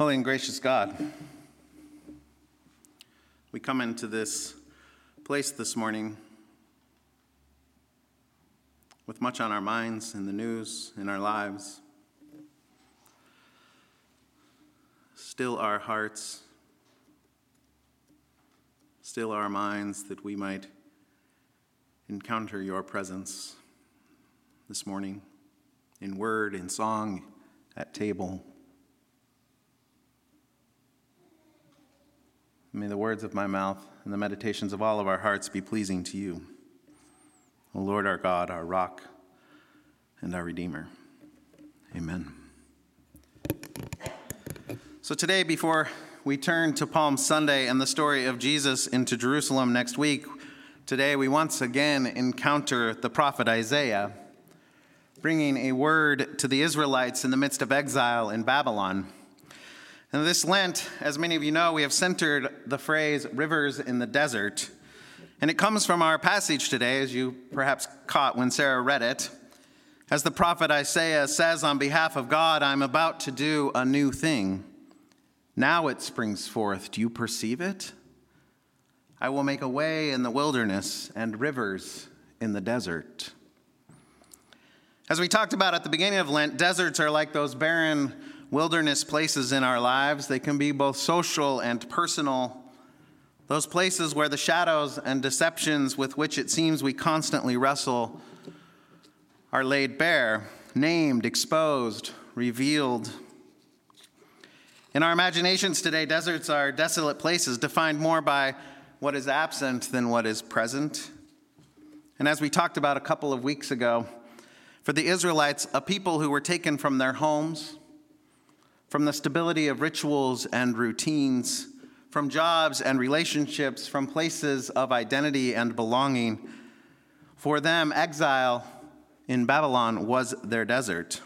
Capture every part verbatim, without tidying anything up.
Holy and gracious God, we come into this place this morning with much on our minds, in the news, in our lives. Still our hearts, still our minds, that we might encounter your presence this morning, in word, in song, at table. May the words of my mouth and the meditations of all of our hearts be pleasing to you, O Lord our God, our rock and our Redeemer. Amen. So today, before we turn to Palm Sunday and the story of Jesus into Jerusalem next week, today we once again encounter the prophet Isaiah, bringing a word to the Israelites in the midst of exile in Babylon. And this Lent, as many of you know, we have centered the phrase rivers in the desert. And it comes from our passage today, as you perhaps caught when Sarah read it. As the prophet Isaiah says on behalf of God, I'm about to do a new thing. Now it springs forth. Do you perceive it? I will make a way in the wilderness and rivers in the desert. As we talked about at the beginning of Lent, deserts are like those barren wilderness places in our lives. They can be both social and personal. Those places where the shadows and deceptions with which it seems we constantly wrestle are laid bare, named, exposed, revealed. In our imaginations today, deserts are desolate places defined more by what is absent than what is present. And as we talked about a couple of weeks ago, for the Israelites, a people who were taken from their homes, from the stability of rituals and routines, from jobs and relationships, from places of identity and belonging. For them, exile in Babylon was their desert.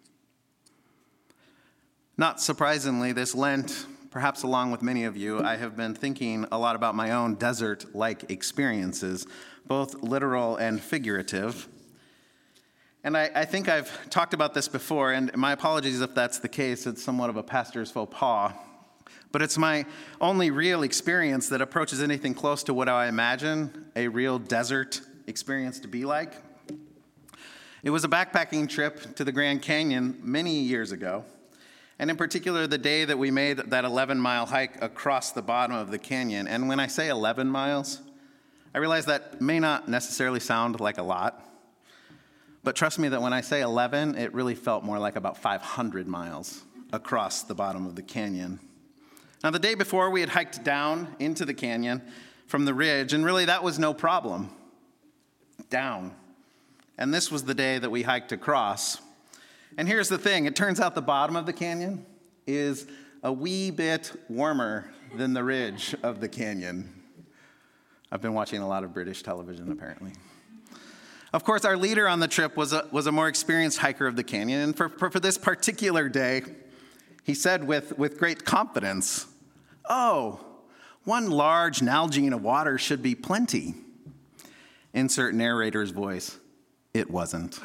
Not surprisingly, this Lent, perhaps along with many of you, I have been thinking a lot about my own desert-like experiences, both literal and figurative. And I, I think I've talked about this before, and my apologies if that's the case. It's somewhat of a pastor's faux pas. But it's my only real experience that approaches anything close to what I imagine a real desert experience to be like. It was a backpacking trip to the Grand Canyon many years ago, and in particular, the day that we made that eleven-mile hike across the bottom of the canyon. And when I say eleven miles, I realize that may not necessarily sound like a lot. But trust me that when I say eleven, it really felt more like about five hundred miles across the bottom of the canyon. Now, the day before, we had hiked down into the canyon from the ridge, and really that was no problem. Down. And this was the day that we hiked across. And here's the thing. It turns out the bottom of the canyon is a wee bit warmer than the ridge of the canyon. I've been watching a lot of British television, apparently. Of course, our leader on the trip was a, was a more experienced hiker of the canyon, and for, for, for this particular day, he said with, with great confidence, "Oh, one large Nalgene of water should be plenty." Insert narrator's voice. It wasn't.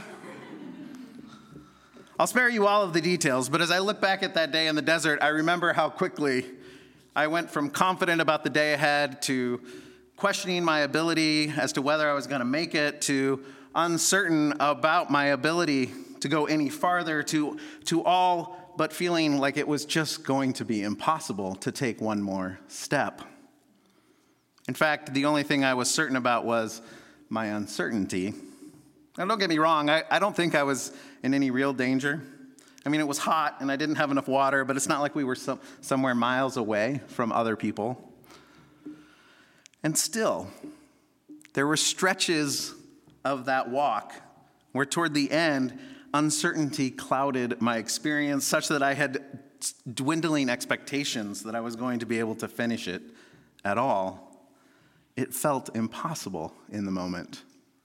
I'll spare you all of the details, but as I look back at that day in the desert, I remember how quickly I went from confident about the day ahead to questioning my ability as to whether I was going to make it, to uncertain about my ability to go any farther, to, to all but feeling like it was just going to be impossible to take one more step. In fact, the only thing I was certain about was my uncertainty. Now, don't get me wrong, I, I don't think I was in any real danger. I mean, it was hot and I didn't have enough water, but it's not like we were some, somewhere miles away from other people. And still, there were stretches of that walk where toward the end, uncertainty clouded my experience such that I had dwindling expectations that I was going to be able to finish it at all. It felt impossible in the moment.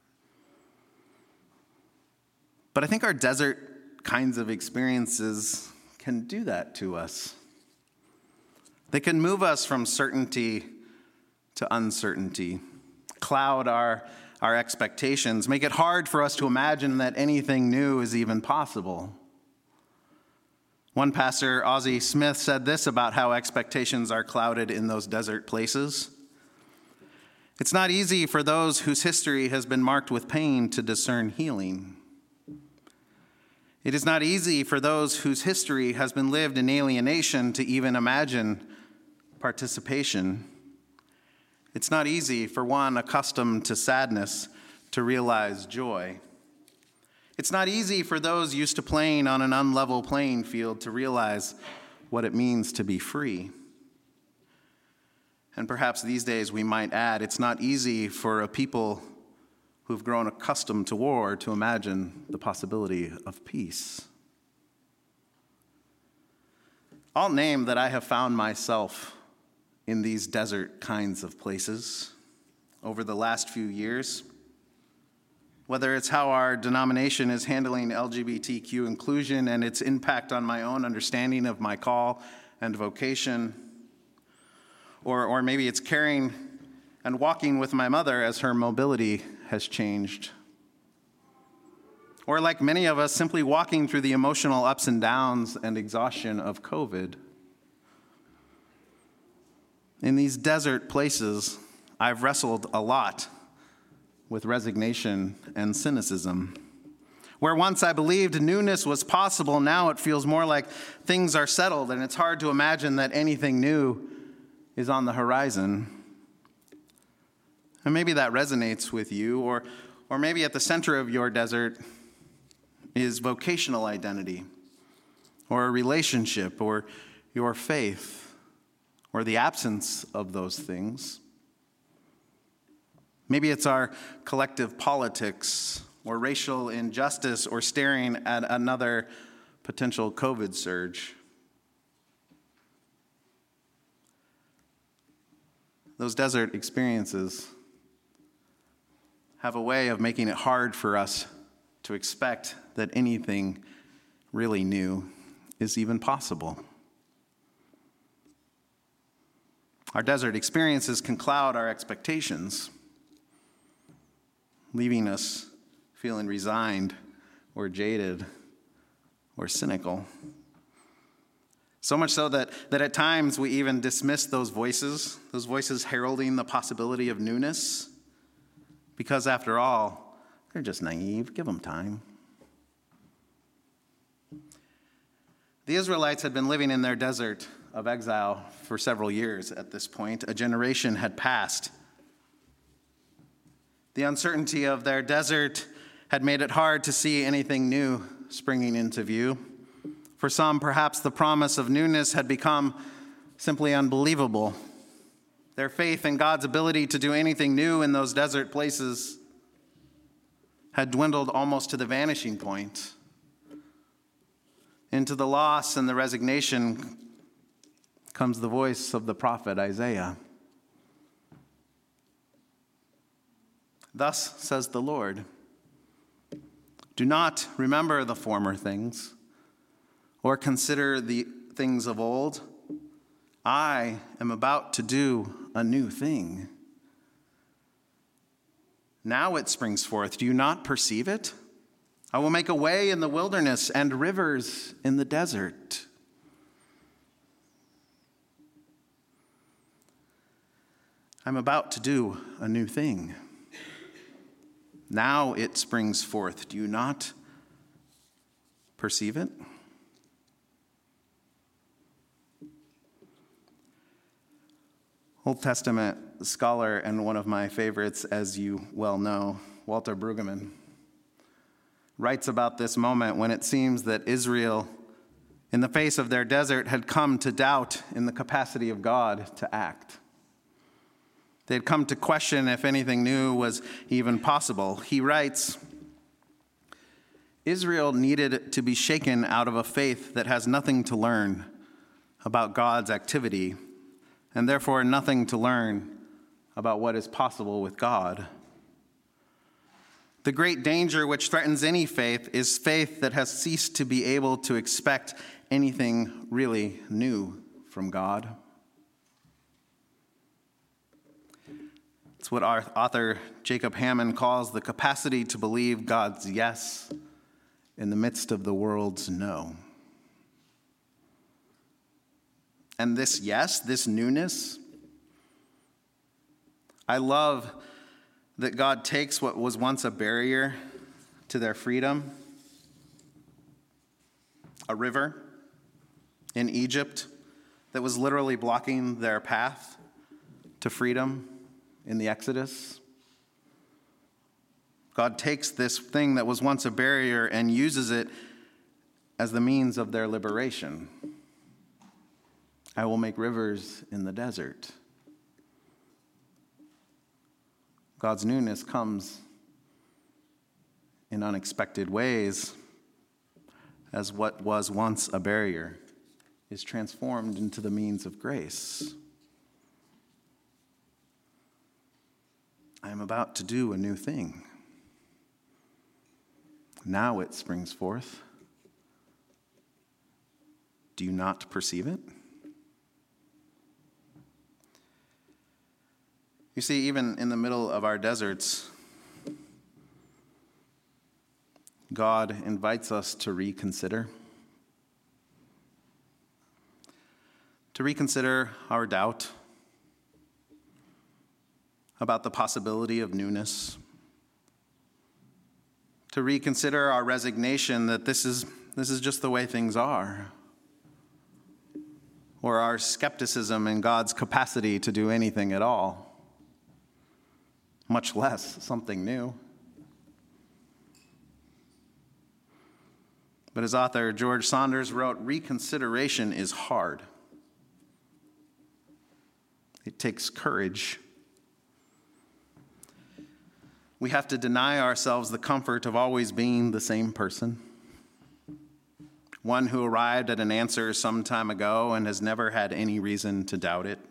But I think our desert kinds of experiences can do that to us. They can move us from certainty to uncertainty, cloud our, our expectations, make it hard for us to imagine that anything new is even possible. One pastor, Ozzie Smith, said this about how expectations are clouded in those desert places. It's not easy for those whose history has been marked with pain to discern healing. It is not easy for those whose history has been lived in alienation to even imagine participation. It's not easy for one accustomed to sadness to realize joy. It's not easy for those used to playing on an unlevel playing field to realize what it means to be free. And perhaps these days we might add, it's not easy for a people who've grown accustomed to war to imagine the possibility of peace. I'll name that I have found myself in these desert kinds of places over the last few years. Whether it's how our denomination is handling L G B T Q inclusion and its impact on my own understanding of my call and vocation, or, or maybe it's caring and walking with my mother as her mobility has changed. Or like many of us, simply walking through the emotional ups and downs and exhaustion of COVID. In these desert places, I've wrestled a lot with resignation and cynicism. Where once I believed newness was possible, now it feels more like things are settled, and it's hard to imagine that anything new is on the horizon. And maybe that resonates with you, or, or maybe at the center of your desert is vocational identity, or a relationship, or your faith, or the absence of those things. Maybe it's our collective politics, or racial injustice, or staring at another potential COVID surge. Those desert experiences have a way of making it hard for us to expect that anything really new is even possible. Our desert experiences can cloud our expectations, leaving us feeling resigned or jaded or cynical. So much so that, that at times we even dismiss those voices, those voices heralding the possibility of newness, because after all, they're just naive. Give them time. The Israelites had been living in their desert of exile for several years at this point. A generation had passed. The uncertainty of their desert had made it hard to see anything new springing into view. For some, perhaps the promise of newness had become simply unbelievable. Their faith in God's ability to do anything new in those desert places had dwindled almost to the vanishing point. Into the loss and the resignation comes the voice of the prophet Isaiah. Thus says the Lord, do not remember the former things, or consider the things of old. I am about to do a new thing. Now it springs forth. Do you not perceive it? I will make a way in the wilderness and rivers in the desert. I'm about to do a new thing. Now it springs forth. Do you not perceive it? Old Testament scholar and one of my favorites, as you well know, Walter Brueggemann, writes about this moment when it seems that Israel, in the face of their desert, had come to doubt in the capacity of God to act. They had come to question if anything new was even possible. He writes, Israel needed to be shaken out of a faith that has nothing to learn about God's activity, and therefore nothing to learn about what is possible with God. The great danger which threatens any faith is faith that has ceased to be able to expect anything really new from God. It's what our author Jacob Hammond calls the capacity to believe God's yes in the midst of the world's no. And this, yes, this newness, I love that God takes what was once a barrier to their freedom, a river in Egypt that was literally blocking their path to freedom in the Exodus. God takes this thing that was once a barrier and uses it as the means of their liberation. I will make rivers in the desert. God's newness comes in unexpected ways as what was once a barrier is transformed into the means of grace. I am about to do a new thing. Now it springs forth. Do you not perceive it? You see, even in the middle of our deserts, God invites us to reconsider. To reconsider our doubt about the possibility of newness. To reconsider our resignation that this is, this is just the way things are. Or our skepticism in God's capacity to do anything at all, much less something new. But as author George Saunders wrote, reconsideration is hard. It takes courage. We have to deny ourselves the comfort of always being the same person. One who arrived at an answer some time ago and has never had any reason to doubt it.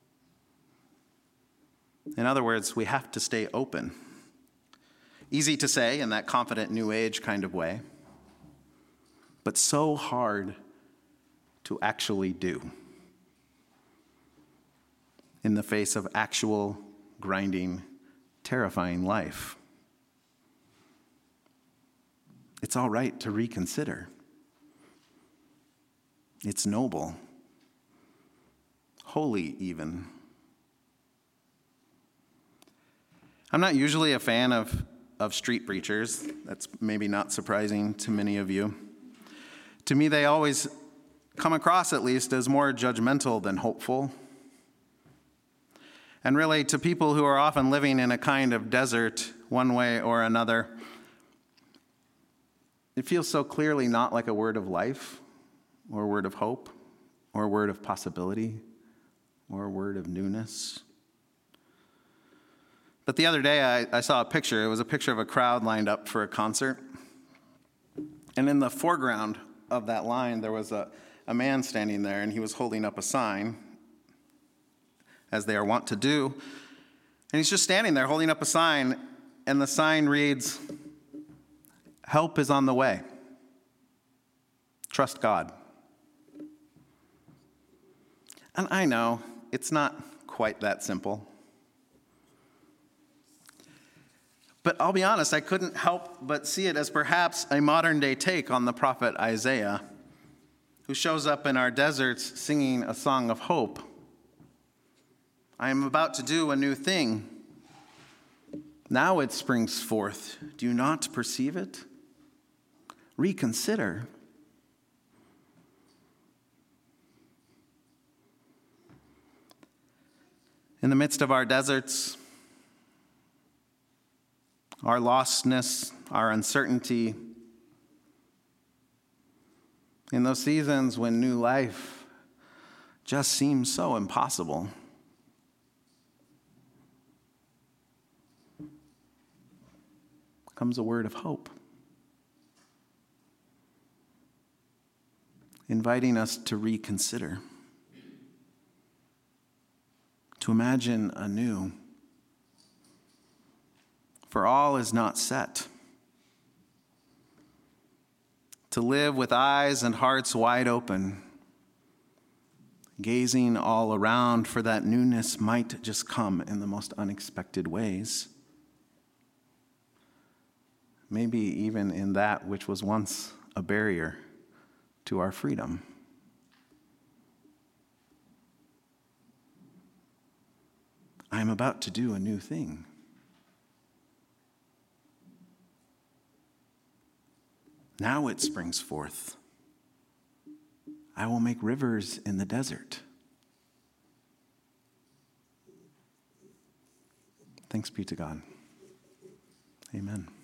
In other words, we have to stay open. Easy to say in that confident New Age kind of way, but so hard to actually do in the face of actual, grinding, terrifying life. It's all right to reconsider. It's noble, holy even. I'm not usually a fan of, of street preachers. That's maybe not surprising to many of you. To me, they always come across, at least, as more judgmental than hopeful. And really, to people who are often living in a kind of desert, one way or another, it feels so clearly not like a word of life, or a word of hope, or a word of possibility, or a word of newness. But the other day, I, I saw a picture. It was a picture of a crowd lined up for a concert. And in the foreground of that line, there was a, a man standing there, and he was holding up a sign, as they are wont to do. And he's just standing there holding up a sign, and the sign reads, "Help is on the way. Trust God." And I know it's not quite that simple. But I'll be honest, I couldn't help but see it as perhaps a modern-day take on the prophet Isaiah, who shows up in our deserts singing a song of hope. I am about to do a new thing. Now it springs forth. Do you not perceive it? Reconsider. In the midst of our deserts, our lostness, our uncertainty, in those seasons when new life just seems so impossible, comes a word of hope, inviting us to reconsider, to imagine anew. For all is not set. To live with eyes and hearts wide open, gazing all around, for that newness might just come in the most unexpected ways. Maybe even in that which was once a barrier to our freedom. am about to do a new thing. Now it springs forth. I will make rivers in the desert. Thanks be to God. Amen.